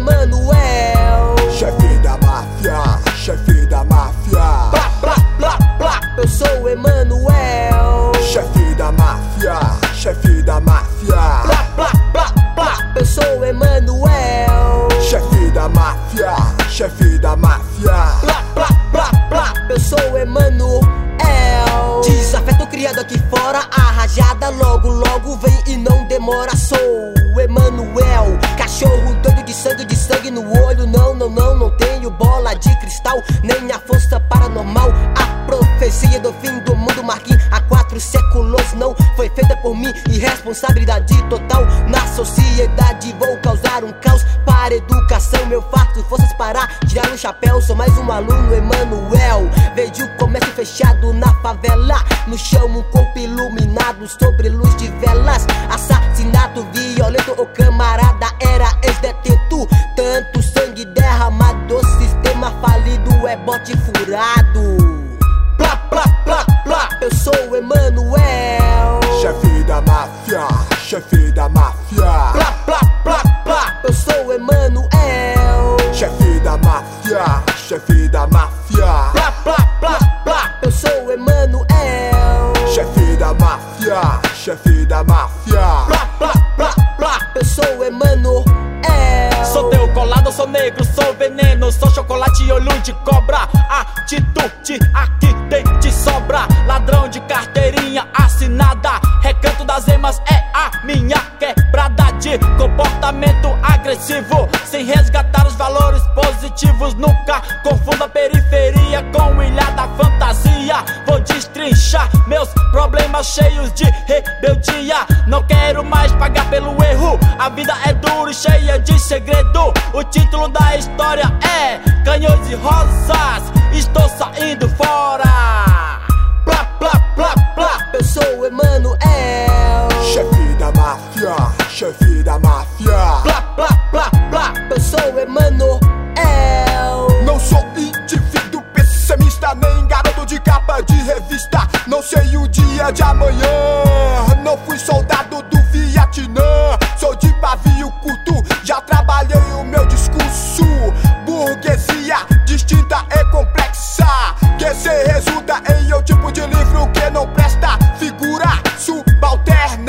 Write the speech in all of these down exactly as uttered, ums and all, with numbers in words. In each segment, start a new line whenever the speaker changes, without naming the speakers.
Emanuel,
chefe da máfia, chefe da máfia.
Blá, blá, blá, blá, eu sou Emanuel,
Chefe da máfia, chefe da máfia.
Blá, blá, blá, blá, eu sou Emanuel,
Chefe da máfia, chefe da máfia.
Blá, blá, blá, blá, eu sou Emanuel. Desafeto criado aqui fora, a rajada logo, logo vem e não demora. Sou Emanuel, cachorro doido de sangue, de sangue no olho. Não, não, não, não tenho bola de cristal, nem a força paranormal. A profecia do fim do mundo, Marquinhos, há quatro séculos não foi feita por mim. Irresponsabilidade total na sociedade. Vou causar um caos para a educação. Eu faço forças para tirar o chapéu. Sou mais um aluno, Emanuel. Vejo o comércio fechado na favela, no chão um corpo iluminado sobre luz de velas. Assassinato violento, o camarada era ex-detento. Tanto sangue derramado, o sistema falido é bote furado. Blá, blá, blá, blá, eu sou Emanuel,
Chefe da máfia, chefe da máfia.
Blá, blá, blá, blá, eu sou Emanuel,
Chefe da máfia, chefe da máfia.
Blá, blá, blá, blá, eu sou Emanuel,
Chefe da máfia, chefe da máfia.
Blá, blá, blá, blá, eu sou Emanuel.
Sou teu colado, sou negro, sou veneno, sou chocolate e olho de cobra. Atitude aqui tem de sobra. Ladrão de carteirinha assinada, Recanto das Emas é a minha quebrada. De comportamento agressivo, sem resgatar os valores positivos. Nunca confunda periferia com ilha da fantasia. Vou destrinchar meus problemas cheios de rebeldia. Não quero mais pagar pelo erro, a vida é dura e cheia de segredo. O título da história é Canhões e Rosas, estou saindo fora.
Blá, blá, blá, blá, eu sou Emanuel,
Chefe da máfia, chefe da máfia.
Blá, blá, blá, blá, eu sou Emanuel.
Não sou indivíduo pessimista, nem garoto de capa de revista. Não sei o dia de amanhã, não fui soldado do Vietnã. Sou de pavio curto, já trabalhei o meu discurso. Burguesia distinta e complexa, que se resulta em eu tipo de livro que não presta. Figura subalterna,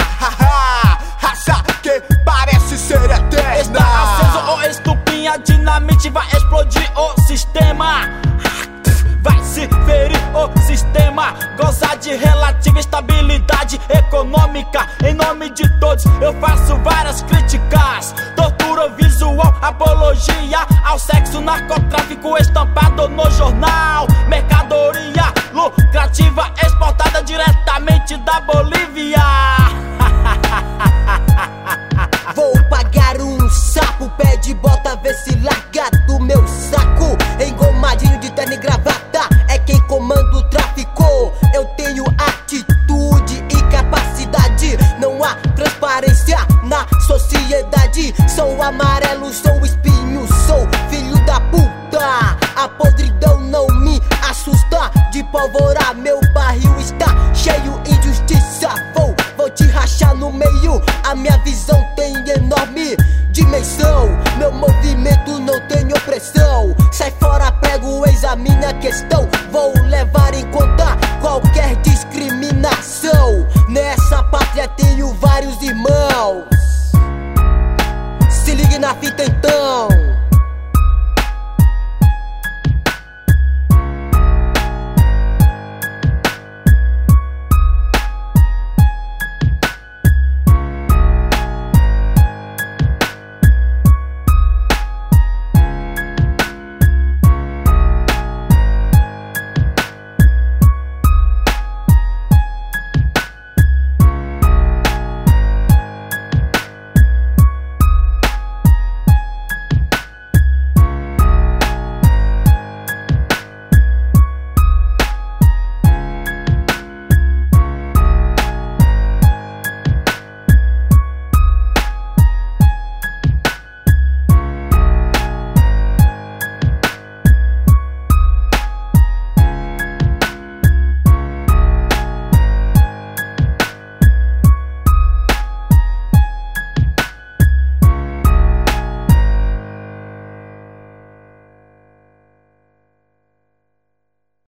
raça que parece ser eterna.
Está aceso ou estupinha, dinamite vai explodir o sistema. Vai se ferir o sistema. Gozar de relativa estabilidade econômica. Em nome de todos eu faço várias críticas. Tortura visual, apologia ao sexo, narcotráfico estampado no jornal. Mercadoria lucrativa exportada diretamente da Bolívia.
Vou pagar um sapo, pé de bota, vê se larga do meu saco. Engomadinho de terno e gravata, é quem comanda o tráfico. Eu tenho atitude e capacidade, não há transparência na sociedade. Sou amarelo, sou espinho, sou filho da puta. A podridão não me assusta, de pólvora meu barril está cheio de injustiça. Vou, vou te rachar no meio, a minha visão tem enorme dimensão. Meu movimento não tem opressão. Sai fora, prego, examina a questão. Vou levar em conta